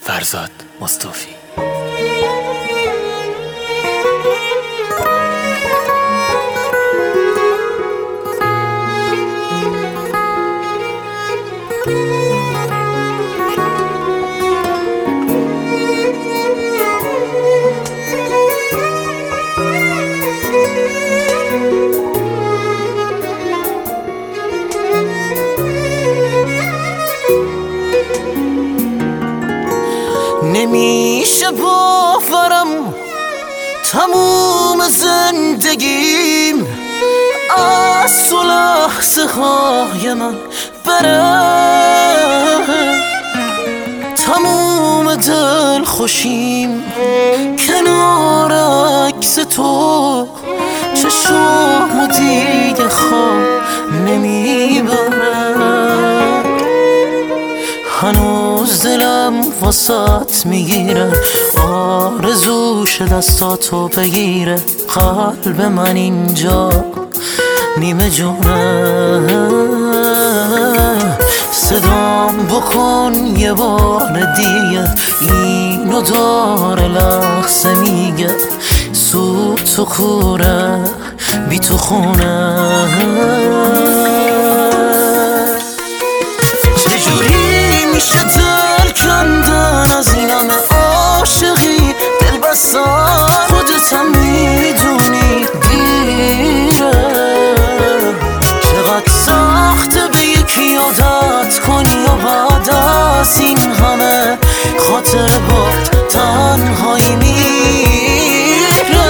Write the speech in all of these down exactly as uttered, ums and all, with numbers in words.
فرزاد مصطفی. نمیشه باورم تموم زندگیم از تو لحظه های من بره، تموم دل خوشیم کنار عکس تو چشم دیگه خواب نمیبره. هنوز دلم واسات میگیره، آرزوش دستاتو بگیره. قلب من اینجا نیمه جونه، صدام بکن یه بار دیگه، اینو داره لحظه میگه. سود تو کوره بی تو خونه، میشه دل کندن از این همه عاشقی؟ دل بستن خودت هم میدونی دیره. چقدر سخته به یکی عادت کنی و بعد از این همه خاطر باد تنهایی میره.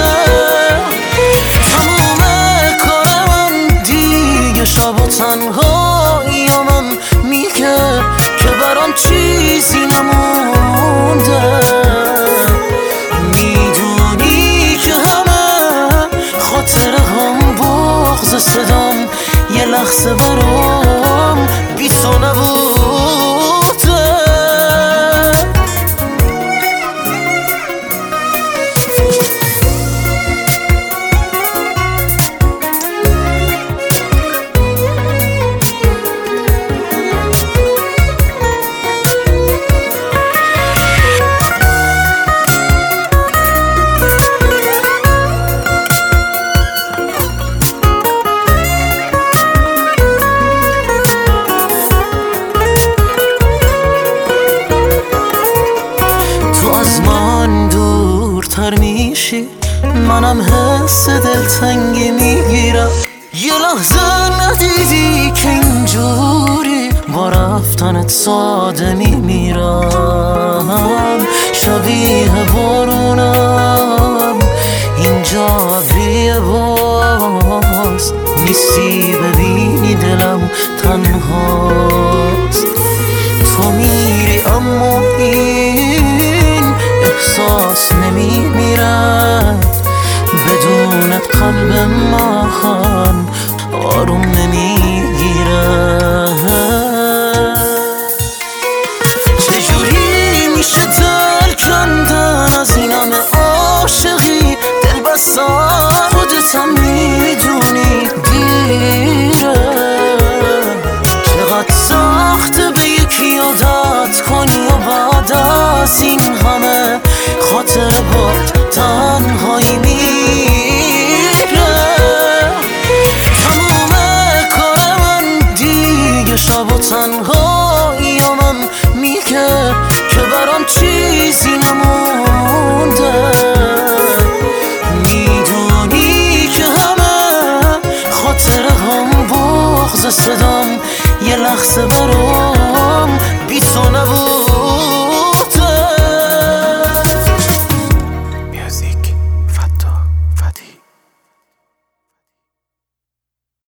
تمام کار من دیگه شب و تنهایی من میگه که برام چیزی نمونده. میدونی که همه خاطر هم بغض صدام یه لحظه برام بی تو نبوده. دورتر میشی منم حس دلتنگی میگیرم. یه لحظه ندیدی که اینجوری با رفتنت ساده میمیرم. شبیه بارونم اینجا ابریه، باز نیستی ببینی دلم تنهاست. تو میری اما این احساس نمیمیرد، بدونت قلب من آروم نمیگیره. چجوری میشه دل کندن از این همه عاشقی؟ دل بستن خودت هم میدونی دیره. چقدر سخته به یکی عادت کنی و بعد از این همه خاطر باد تنهایی میره. تمام کار من دیگه شب و تنهایی من میگه که برام چیزی نمونده. میدونی که همه خاطر هم بغض صدام یه لحظه برام بی تو نبود.